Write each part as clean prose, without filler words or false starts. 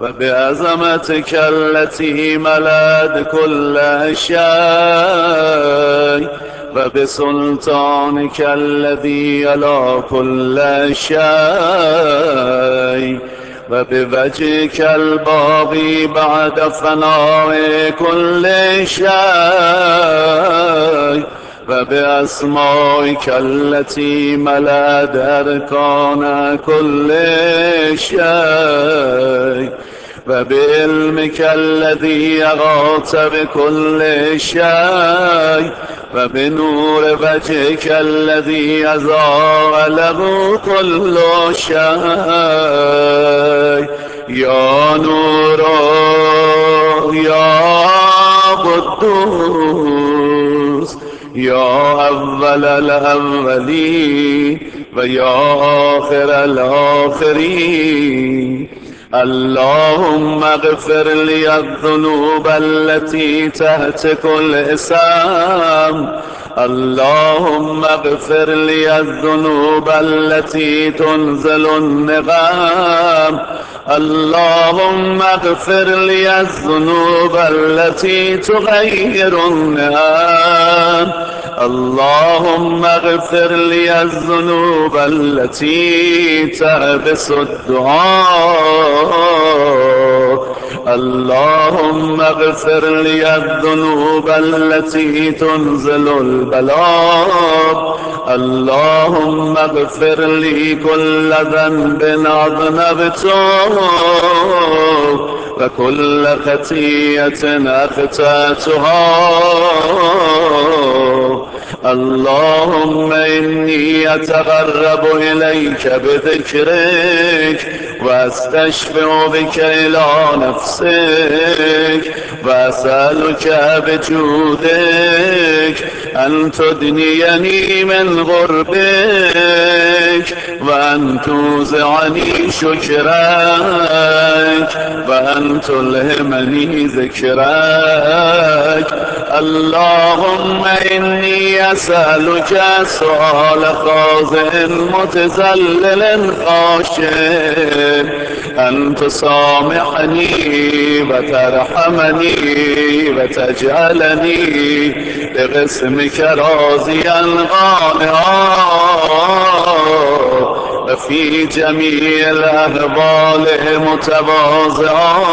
وبعظمتك التي ملأت كل شيء وبسلطانك الذي يلا كل شيء وبوجهك الباقي بعد فناء كل شيء وبأسمائك التي ملأت أركان كل شيء وبعلمك الذي أغاث بكل شيء وبنور وجهك الذي أزاغ له كل شيء يا نور يا قدوس يا أول الأولين ويا آخر الآخرين اللهم اغفر لي الذنوب التي تهتك الإسام اللهم اغفر لي الذنوب التي تنزل النغام اللهم اغفر لي الذنوب التي تغير النعم اللهم اغفر لي الذنوب التي تحبس الدعاء اللهم اغفر لي الذنوب التي تنزل البلاء اللهم اغفر لي كل ذنب أذنبته وكل خطيئة أخطأتها اللهم إني أتقرب إليك بذكرك وأستشفع بك إلى نفسك وأسألك بجودك أن تدنيني من غربك وأن توزعني شكرك وأن تلهمني ذكرك اللهم إني أسألك سؤال خاضع متذلل خاشع أن تسامحني وترحمني وتجعلني بقسمك راضيا قانعا وفي جميع الأحوال متواضعا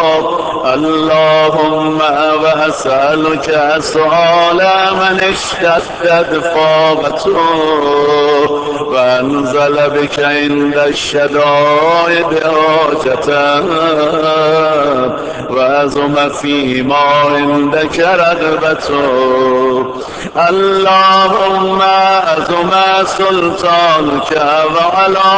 اللهم وأسألك سؤال من اشتدت فاقته وأنزل بك عند الشدائد حاجته وأزم فيما عندك رغبته اللهم أزم سلطانك وعلى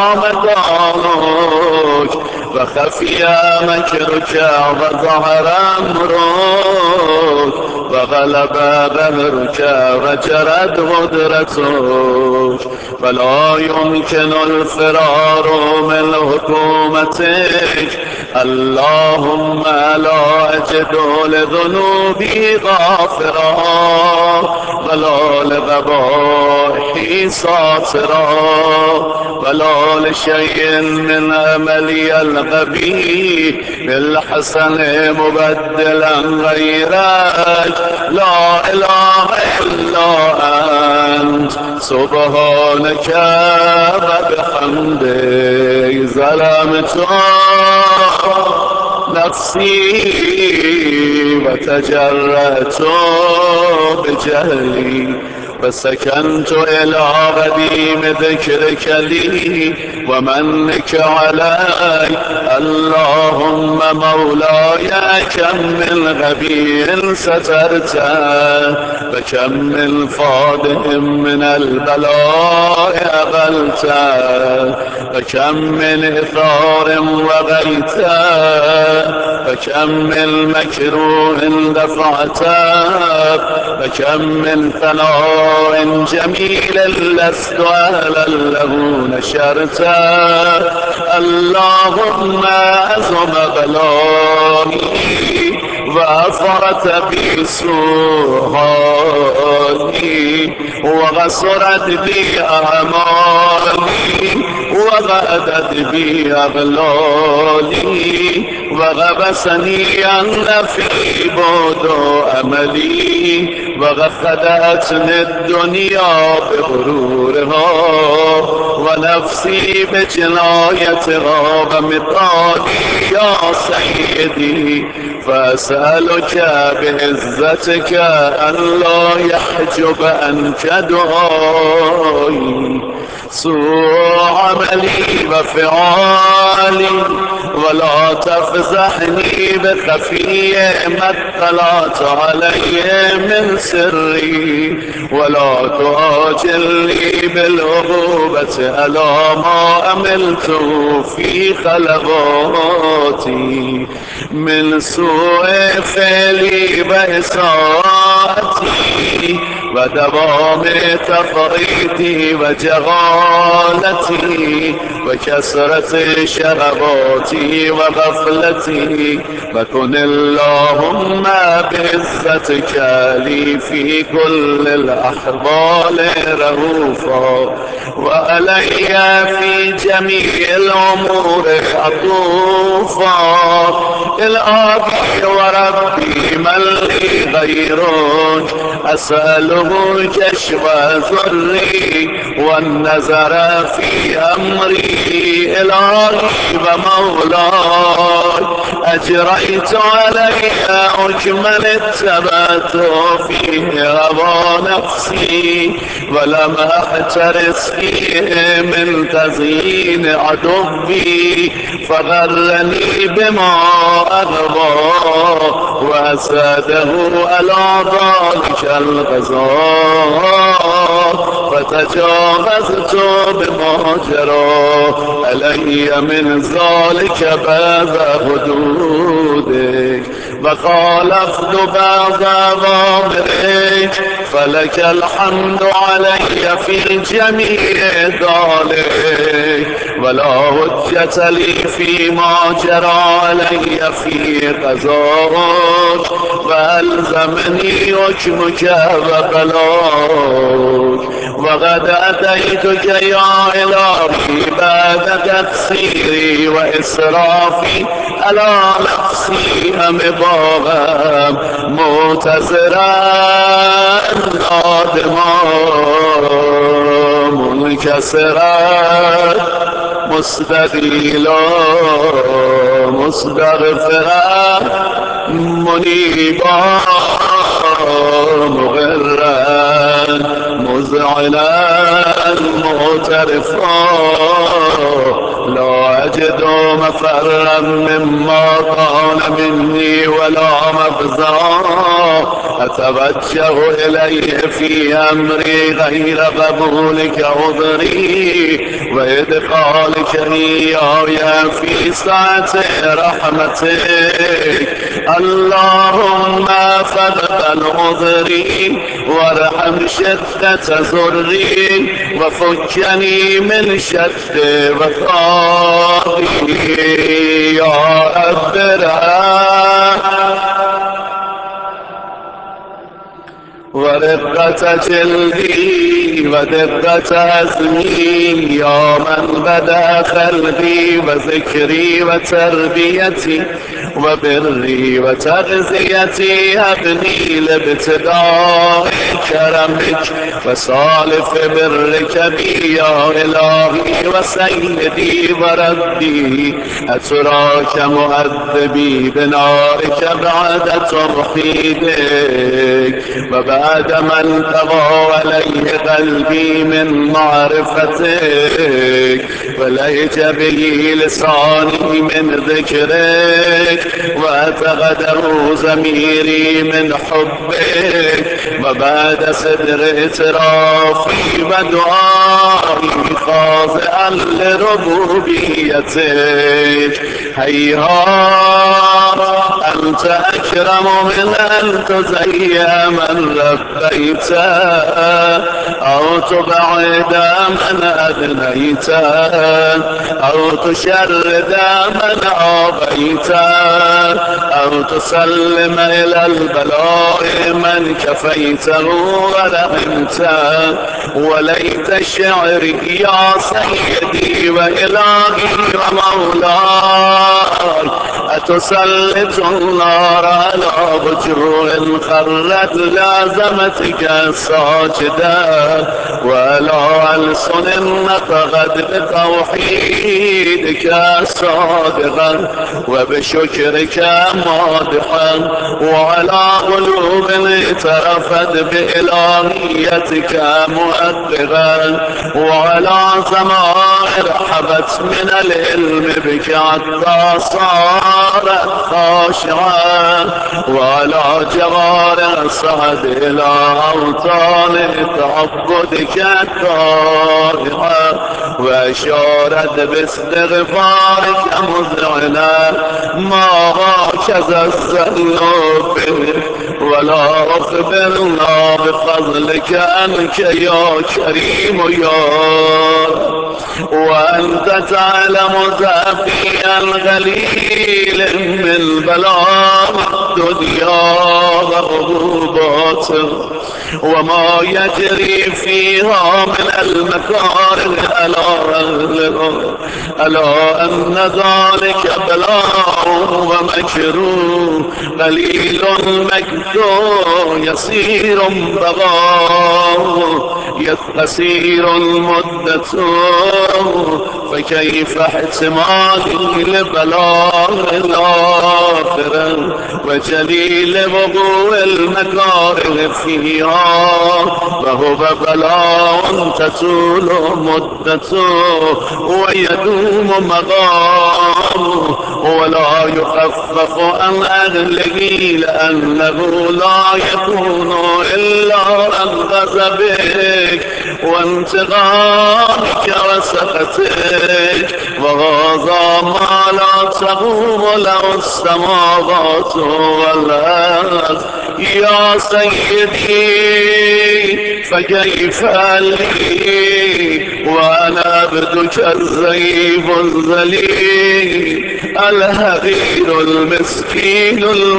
مكانك وخفي مكرك وظهر أمرك وغلب بهرك وجرت قدرتك فلا يمكن الفرار من حكومتك اللهم لا أجد لذنوبي غافرا ولا لقبائحي ساترا ولا لشيء من عملي الغبي بالحسن مبدلا غيرك لا إله إلا أنت سبحانك وبحمدك ظلمت نفسي وتجرأت بجهلي فسكنت إلى قديم ذكرك لي ومنك علي اللهم مولاي كم من غبي سترته وكم من فاده من البلاء أغلته وكم من إثار وغيته وكم من مكروه دفعته وكم من ثناء جميل لست أهلا له نشرته اللهم أزم بلائي وأفرت بي سوهاني وغسرت بي أعمالي وغادت بي أغلالي وغبسني النفي بعد أملي وغخدتني الدنيا بغرورها ونفسي بجنايتها ومطالي يا سيدي فأسألك بعزتك أن لا يحجب عنك دعائي سوء عملي وفعالي ولا تفزحني بخفي ما اطلعت عليه من سري ولا تؤاجلني بالعقوبة على ما عملت في خلواتي من سوء فعلي وإساءتي ودوام تفريطي وجهالتي وكثرة شهواتي وغفلتي وكن اللهم بعزتك لي في كل الأحوال رؤوفا وعلي في جميع الأمور عطوفا الآبي وربي من لي غيرك أسأله كشف ذري والنظر في أمري إلهي ومولاي أجريت علي حكما اتبعت فيه هوى نفسي ولم أحترس فيه من تزيين عدوي فغرني بما أغوى وأساده على ذلك الغزال فتجاوزت بما جرى علي من ذلك بعد حدودك وخالفت بعض أوامرك فلك الحمد علي في جميع ذلك ولا حجة لي فيما جرى علي في قضاءك وألزمني حكمك وبلاك وقد أتيتك يا إلهي بعد تقصيري وإسرافي على نفسي مباغا معتذرا نادما منكسرا مستقيلا مستغفرا منيبا مغرا مذعنا معترفا لا أجد مفرا مما كان مني ولا مفزعا أتوجه إليه في أمري غير قبولك عذري وإدخالك إياي في سعة رحمتك اللهم فاقبل عذري وارحم شدة ذري وفكني من شد وقائي يا أبرا ورقة جلدي ودقة عزمي يا من بدا قلبي وذكري وتربيتي وبري وتغذيتي هبني لابتداء كرمك وصالف برك بي يا إلهي وسيدي وربي أتراك مؤذبي بنارك بعد توحيدك وبعد من طغى عليه قلبي من معرفتك ولهج به لساني من ذكرك واتغده ضميري من حبك وبعد صدر اعترافي ودعائي خاضعا لربوبيتك هيهات أنت أكرم من أن تزيى من لبيت أو تبعد من أدنيت أو تشرد من عابيت أو تسلم إلى البلاء من كفيته ورحمت. وليت شعري يا سيدي وإلهي ومولاي أتسلط النار على وجوه خرت لازمتك ساجدا ولا ألسن نطقت بتوحيدك صادقا وبشكرك مادحا وعلى قلوب اعترفت بإلهيتك مؤدبا وعلى ضمائر حبت من العلم بك حتى صارت خاشعة وعلى جوار صعد إلى أوطان تعبدك الطائعة وأشارت باستغفارك مذعنا ما هكذا الذنوب ولا أخبرنا بفضلك أنك يا كريم يا وأنت تعلم ذاتي الغليل من بلاء الدنيا والغربات وما يجري فيها من المكاره ألا أن ذلك بلاء ومكروه قليل مكتوم يسير بغاه يسير المدة فكيف احتمالي لبلاء الآخرة وجليل وقوع المكاره فيها وهو بلاء تطول مدته ويدوم مقامه ولا يخفف عن أهله لأنه لا يكون إلا عن غضبك وانتقامك وسخطك وهذا ما لا تقوم له السماوات والأرض يا سيدي فكيف لي وأنا عبدك الضعيف الذليل الهرير المسكين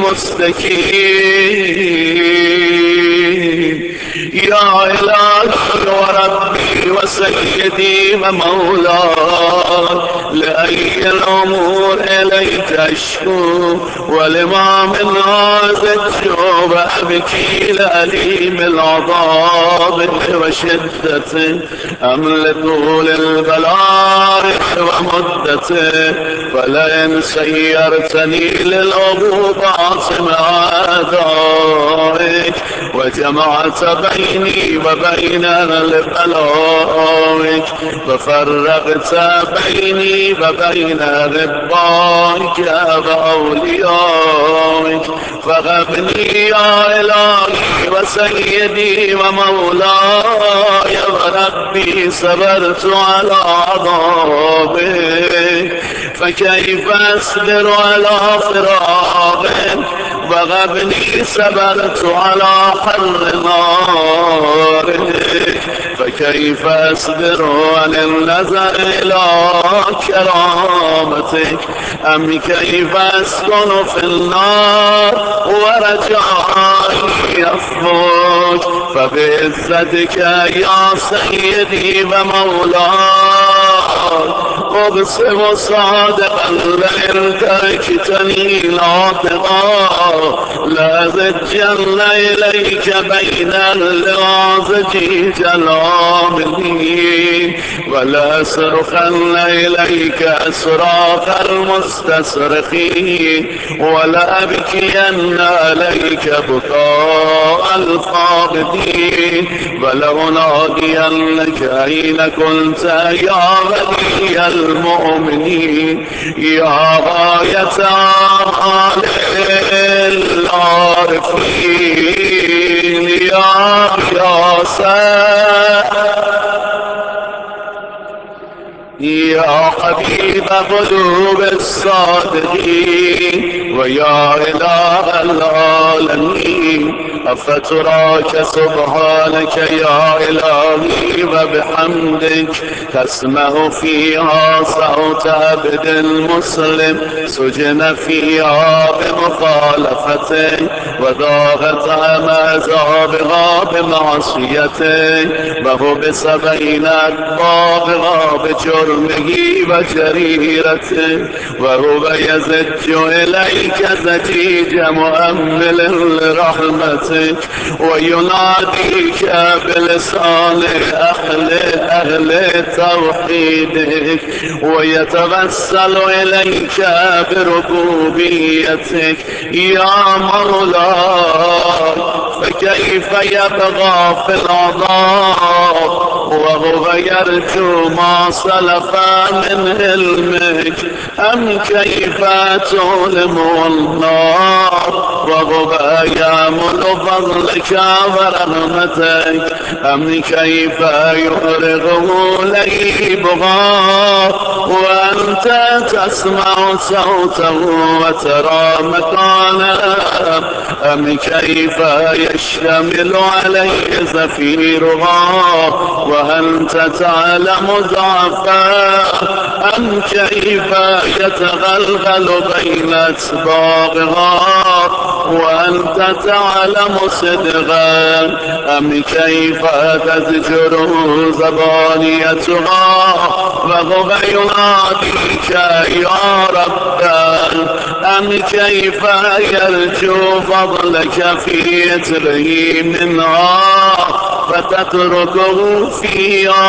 المستكين يا إلهي وربي وسيدي ومولاي لأي الأمور إليك أشكو ولما من هذا الجوب أبكي لأليم العذاب وشدته أم لطول البلاء ومدته فلئن سيرتني للعقوبات مع أعدائك وجمعت بيني وبين البلاء وفرقت بيني وبين ربائك وأوليائك فغبني يا إلهي وسيدي ومولاي وربي صبرت على عذابك فكيف أصبر على فراقك وغبني صبرت على حر نارك فكيف أصبر عن النظر إلى كرامتك أم كيف أسكن في النار ورجائي يفوت فبعزتك يا سيدي ومولاي أقسم صادقا لئن تركتني ناطقا لأزجن إليك بين اللغازجيج العاملين ولأصرخن إليك أصراخ المستصرخين ولأبكين عليك بكاء الفاقدين ولأنادينك أين كنت يا غني المؤمنين يا غاية العارفين يا يا حبيب قلوب الصادقين ويا إله العالمين أفتراك سبحانك يا إلهي وبحمدك تسمع فيها صوت عبد المسلم سجن فيها بمخالفتك وذاقت عذابها بمعصيتك وهو بسبعين أكبابها بجرمه وجريرته وهو يزج إليك زجيج مؤمل لرحمتك ويناديك بلسان أهل توحيدك ويتوسل إليك بربوبيتك يا مولاي فكيف يبغى في العذاب وهو يرجو ما سلف من علمك أم كيف تظلم النار وهو يامل فضلك ورحمتك أم كيف يفرغه ليبغى وأنت تسمع صوته وترى مكانه أم كيف يشتمل عليه زفيرها وأنت تعلم ضعفه أم كيف يتغلغل بين أسبابها وأنت تعلم صدقا أم كيف تزجر زبانيتها وهو يناديك يا رب أم كيف يرجو فضلك في يتره منها فتتركه فيها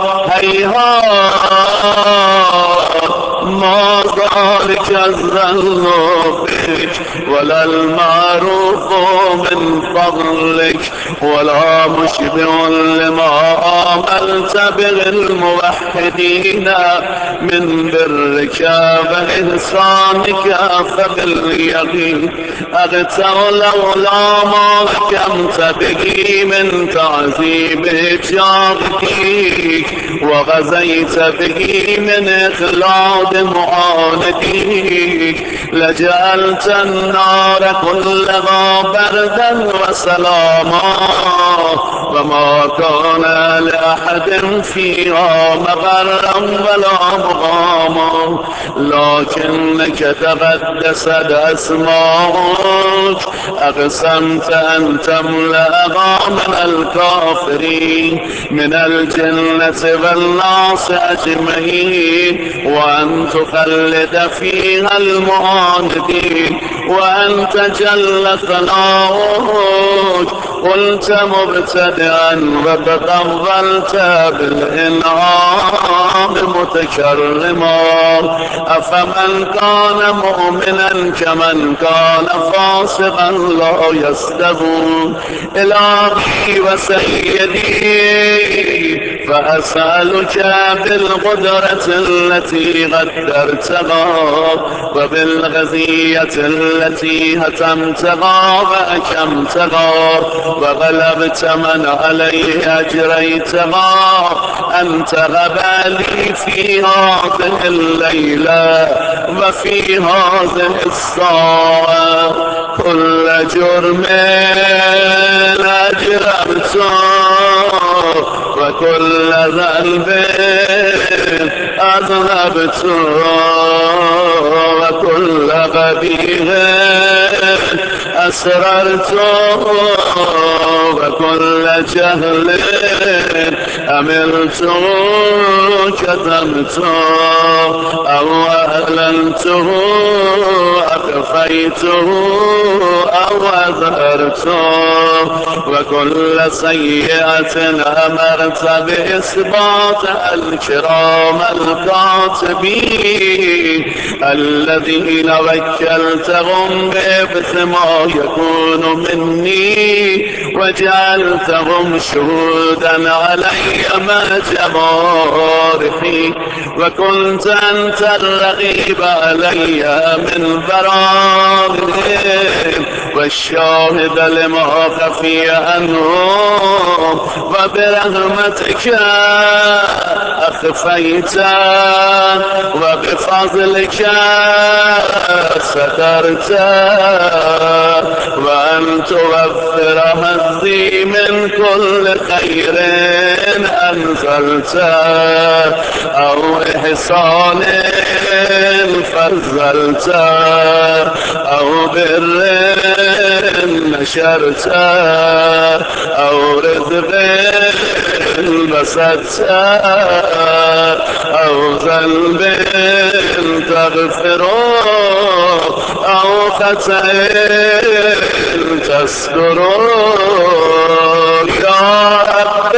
هيهات ما ذلك الظن بك ولا المعروف من فضلك ولا مشبع لما عملت به الموحدين من برك وإحسانك فباليقين أغتر لولا ما حكمت به من تعذيب جارتك وغزيت به من إخلاد معانديك لجعلت النار كلها بردا وسلاما وما كان لأحد فيها مغرا ولا مغاما لكنك تقدست أسماؤك أقسمت أن تملأها من الكافرين من الجنة والناس أجمعين وأن تخلد فيها المعاندين وأن تجل ثناؤك قلت مبتدئا وتطولت بالإنعام متكرما أفمن كان مؤمنا كمن كان فاسقا لا يستوون إلهي وسيدي فأسألك بالقدرة التي قدرتها وبالغزية التي هتمتها وأكمتها وغلبت من عليه أجريتها أن تغب لي في هذه الليلة وفي هذه الساعة كل جرم أجرمته وكل ذنب أذنبته وكل قبيح أسررته وكل جهل أملته كتمته أو أعلنته أخفيته أو أظهرته وكل سيئة أمرت بإثبات الكرام الكاتبين الذين وكلتهم بإبث ما يكون مني وجعلتهم شهودا علي مع جوارحي وكنت أنت الرقيب علي من برارهم والشاهد لما خفي عنهم وبرحمتك أخفيت وبفضلك سترت وأن توفر هزي من كل خير أنزلت أو إحسان فضلت أو بر نشرت أو رزق بسطت أو ذنب تغفر أو خطأ تستر يا رب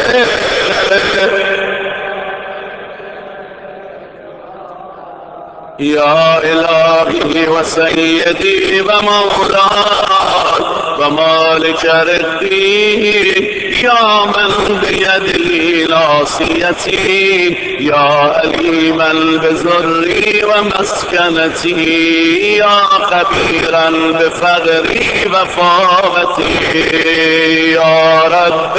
يا إلهي وسيدي ومولاي ومالك رزقي يا من بيدي ناصيتي يا أليما بزري ومسكنتي يا خبيرا بفقري وفاقتي يا رب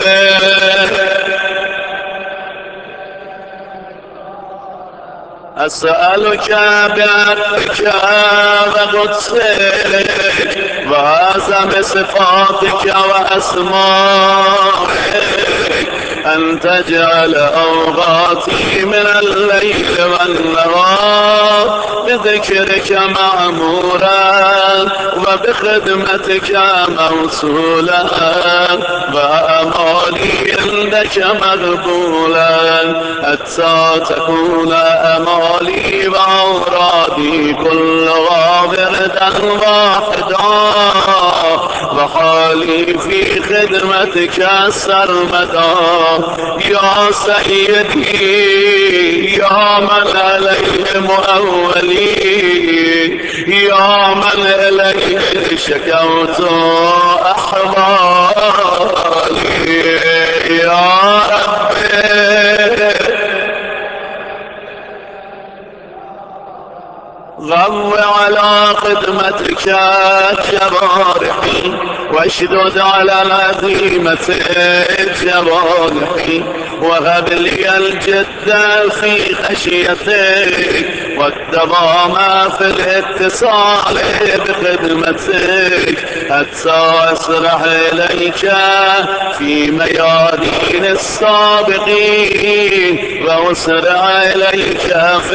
أسألك بعفوك وقدسك وعظم صفاتك وأسمائك أن تجعل أوقاتي من الليل والنهار بذكرك معمورا وبخدمتك موصولا وأمالي عندك مقبولا حتى تكون أمالي وأورادي كلها وردا واحدا وحالي في خدمتك سرمدا يا سيدي يا من عليه مؤولي يا من إليه شكوت أحوالي يا ربي غو على خدمتك جوارحي واشدد على العزيمة جوارحي وهب لي الجد في خشيتك والدوام في الاتصال بخدمتك حتى أسرح إليك في ميادين السابقين وأسرع إليك في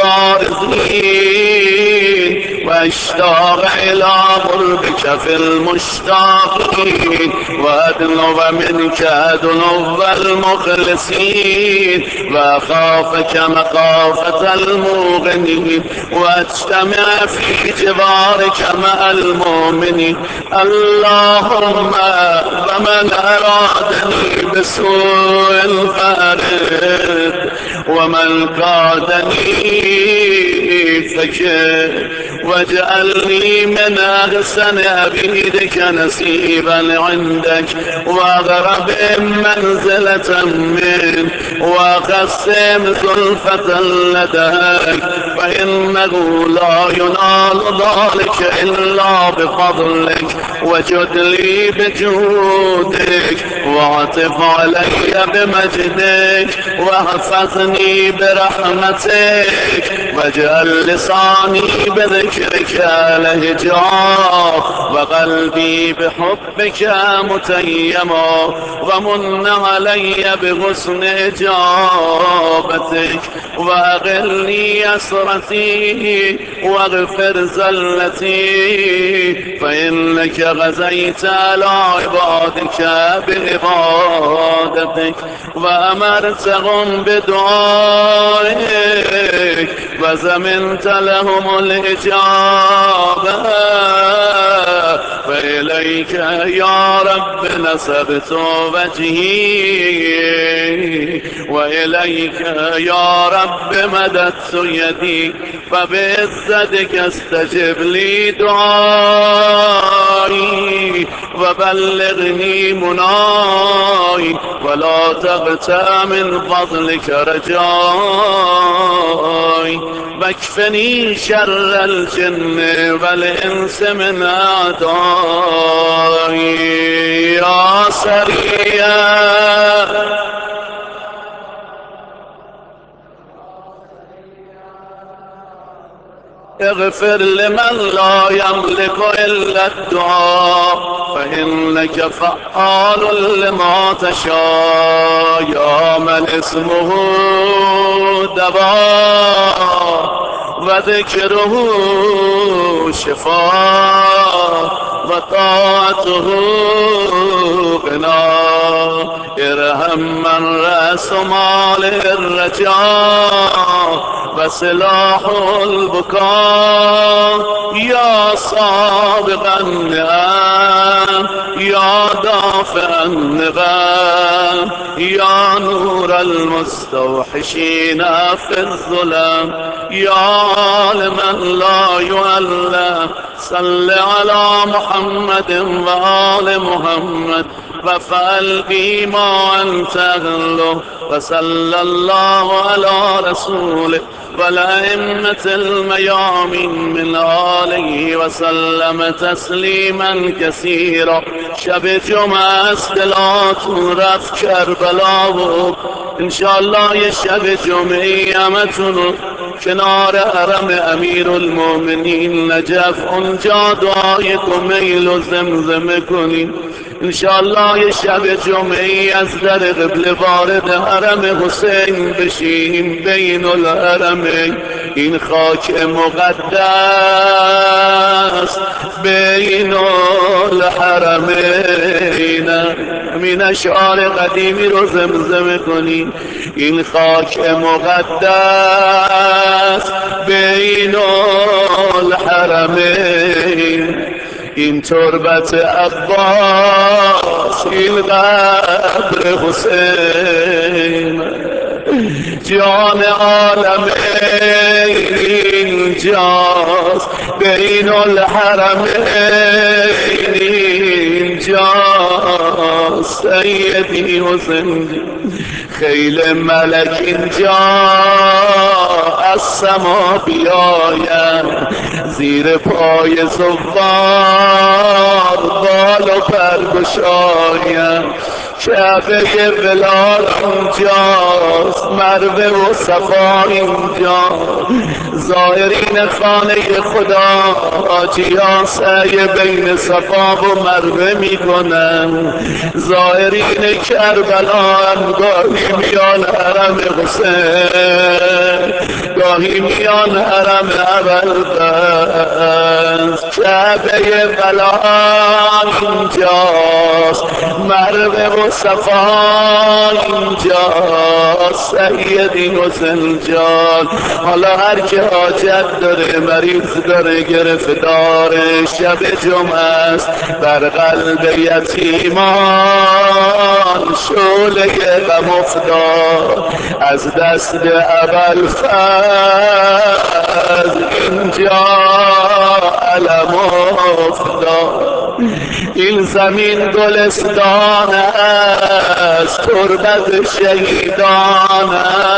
البارزين واشتاق إلى قربك في المشتاقين وأدنو منك أدنو المخلصين وأخافك مخافة المغنين وأجتمع في جوارك مع المؤمنين اللهم ومن أرادني بسوء فارد ومن قادني فكر واجعلني من أحسن عبيدك نصيبا عندك وأغرب منزلة منك وقسم زلفة لديك فإنه لا ينال ذلك إلا بفضلك وجد لي بجودك واعطف علي بمجدك واحفظني برحمتك واجعل لساني بذكرك لهجا وقلبي بحبك متيما ومن علي بحسن إجابتك وأغلني أسرتي واغفر زلتي فإنك غزيت على عبادك بعبادتك وأمرتهم بدعائك وزمنت لهم الإجابة فإليك يا رب نسبت وجهي وإليك يا رب مددت يدي فبعزتك استجب لي دعائي وبلغني مناي ولا تقطع من فضلك رجاي واكفني شر الجن والإنس من أعدائي يا سريع اغفر لمن لا يملك إلا الدعاء فإنك فعال لما تشاء يا من اسمه دواء وذكره شفاء وطاعته غنى ارحم من رأس ماله الرجاء وسلاح البكاء يا سابق النعم يا دافع النقم يا نور المستوحشين في الظلم يا عالما لا يعلم صل على محمد وآل محمد وفعل بما أنت أهله وصلى الله على رسوله والأئمة الميامين من آله وسلم تسليما كثيرا شب جمعه استلات رفت کربلا بود انشاءالله یه شب جمعه همتون کنار حرم امیر المؤمنین نجف اونجا دعای کمیل و زمزمه کنیم انشاءالله یه شب جمعی از در قبل وارد حرم حسین بشیم بین الحرمین این خاک مقدس بین الحرمین همین اشعار قدیمی رو زمزمه کنیم این خاک مقدس بین الحرمین این تربت عباس این قبر حسین جان عالم اینجاست بین الحرمین اینجاست سیدی حسین خیل ملک اینجا از سما بیاید زیر پای زوار بال و پر گشاید کعبه بلال اینجاست مروه و صفا اینجا زائرین خانه خدا حاجیان سعی بین صفا و مروه میکنن زائرین کربلا هم گاهی میان حرم حسین گاهی میان حرم ابوالفضل کعبه بلال اینجاست مروه و صفا اینجا سیدی حسین جان حالا هر که حاجت داره مریض داره گرفتار شب جمعه است بر قلب یتیمان شعله غم افتاد از دست ابوالفضل اینجا علم افتاد این زمین گلستان است تربت شهیدان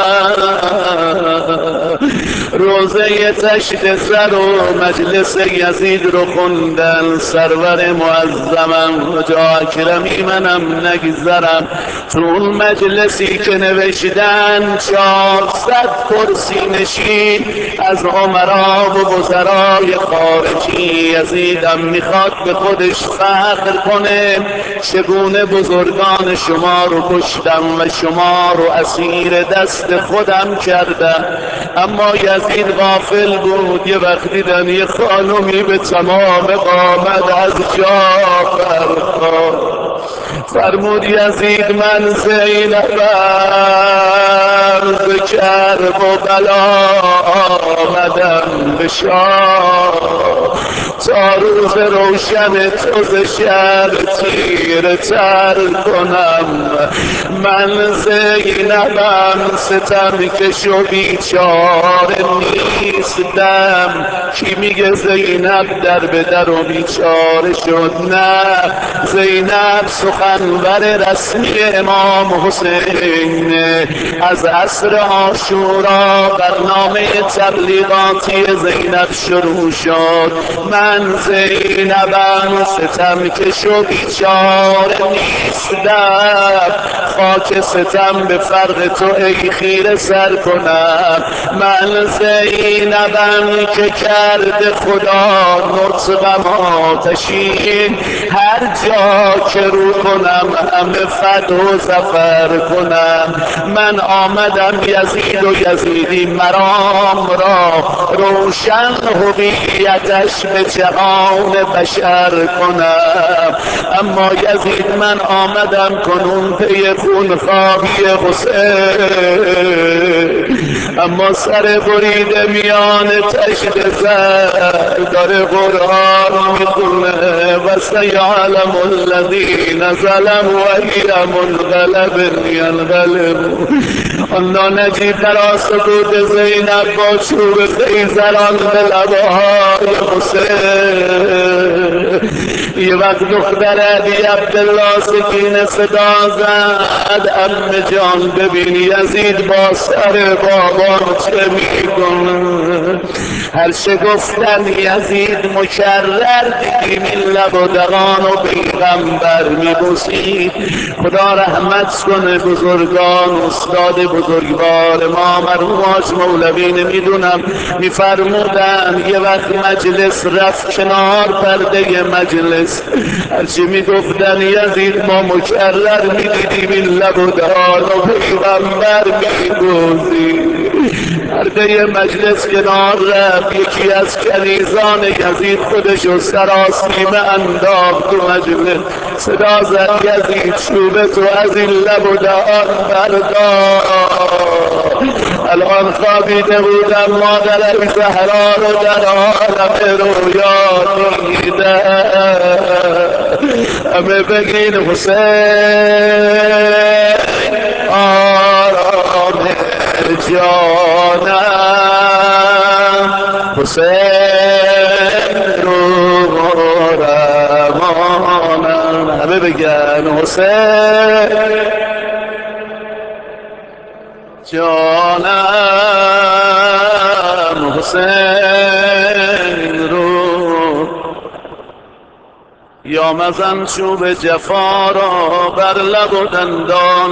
است روزه تشت سر و مجلس یزید رو خوندن سرور معظمم جا اکرمی منم نگذرم تو اون مجلسی که نوشتن 400 کرسی نشین از عمرا و وزرای خارجی یزیدم میخواد به خودش فخر کنه چگونه بزرگان شما رو کشتم و شما رو اسیر دست خودم کردم اما یزید غافل بود یه وقت دیدن یه خانومی به تمام قامت از جا برخاست فرمود یزید من زینبم ز کرب و بلا آمدم به شاه تا روز روشن تو ز شب تیره تر کنم. من زینبم ستم کش و بیچاره نیستم. کی میگه زینب در به در و بیچاره شد؟ نه، زینب سخنور رسمی امام حسین. از عصر عاشورا برنامه تبلیغاتی زینب شروع شد. من زینبم ستم کش و بیچاره نیستم. خاک ستم به فرق تو ای خیره سر کنم. من زینبم که کرده خدا نطقم آتشین. هر جا که رو کنم همه فتح و ظفر کنم. من آمدم یزید و یزیدی مرام را روشن هویتش به جهان بشر کنم. اما یزید من آمدم کنون پی خونخواهی حسین. اما سر بریده میان تشت زر داره قرآن میخونه و سیعلم الذین ظلموا وهی منقلب ینقلبون. آنا نجیب در سکوت زینب با چوب خیزران به لبهای حسین. یه وقت دختر علی عبدالله سکینه صدا زد عم جان ببین یزید با سر بابا چه میکنه. هر چه گفتن یزید مکرر دیدیم این لب و دهان و پیغمبر میبوسید. خدا رحمت کنه بزرگان استاد بزرگوار ما مرحوم حاج مولوی. نمیدونم میفرمودن یه وقت مجلس رفت کنار پرده مجلس هرچی میگفتن یزید ما مکرر میدیدیم این لب و دهان و پیغمبر میبوسید. پرده مجلس کنار رفت یکی از کنیزان یزید خودشو سراسیمه انداخت تو مجلس. صدا زد یزید چوب تو از این لب و دهان بردار. الان خوابیده بودم مادر زهرا رو در عالم رویا دیده. همه بگین حسین آرام جانم. حسین رو رمانم. همه بگن حسین جانم. حسین رو یا مزن چوب جفا را بر لب و دندان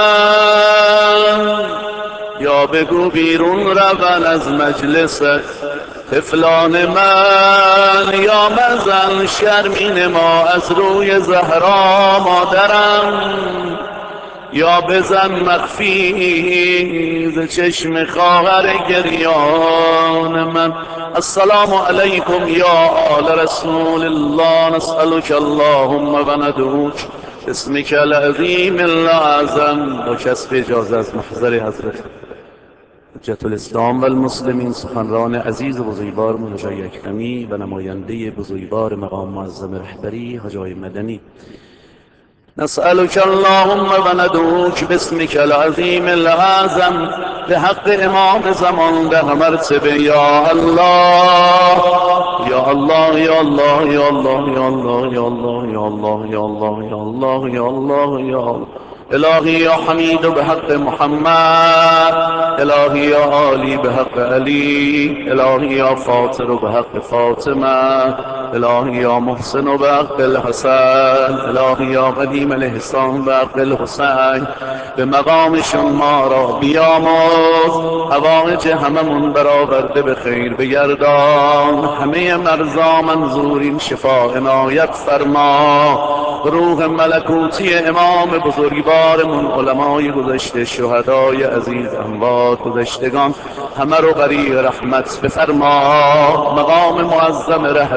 من. یا بگو بیرون روند از مجلس طفلان من. یا مزن شرمین ما از روی زهرا مادرم. یا بزن مخفی ز چشم خواهر گریان من. السلام علیکم یا آل رسول الله. نسألك اللهم و ندعوک باسمک العظیم الاعظم. با کسب اجازه از محضر حضرت حجت الاسلام و المسلمین سخنران عزیز و بزرگوار مهاجر اکرمی و نماینده بزرگوار مقام معظم رهبری حاج آقای مدنی. نسألك اللهم و ندعوک باسمک العظیم الاعظم بحق امام زمان به مرتبه یا الله یا الله یا الله یا الله یا الله یا الله یا الله یا الله یا الله یا الله یا الله. الهی یا حمید بحق محمد. الهی یا عالی بحق علی. الهی یا فاطر بحق فاطمه. الهی یا محسن بحق الحسن. الهی یا قدیم الاحسان بحق الحسین. به مقامشون ما را بیامرز. حوائج هممون برآورده به خیر بگردان. همه مرضا منظورین شفا عنایت فرما. روح ملکوتی امام بزرگوارمون علمای گذشته شهدای عزیز اموات گذشتگان همه رو غریق رحمت بفرما. مقام معظم رهبری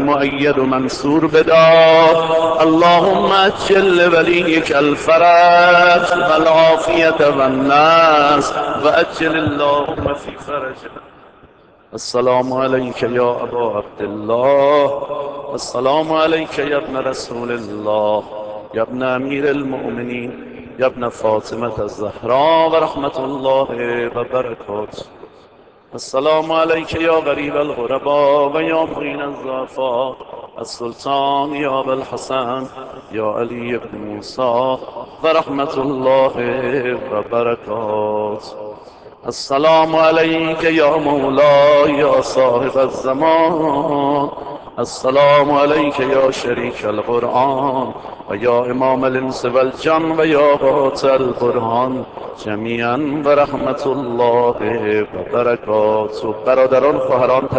مؤید و منصور بدار. اللهم اجل لوليك الفرج والعافية والناس وأجل اللهم في فرجه. السلام عليك يا أبا عبد الله، السلام عليك يا ابن رسول الله، يا ابن أمير المؤمنين، يا ابن فاطمة الزهراء ورحمة الله وبركاته. السلام عليك يا غريب الغرباء ويا معين الضعفاء، السلطان يا أبا الحسن يا علي بن موسى ورحمة الله وبركاته. السلام عليك يا مولاي يا صاحب الزمان، السلام عليك يا شريك القرآن ويا إمام الإنس والجن ويا قاطع القرآن جميعا ورحمة الله وبركاته. برادران خواهران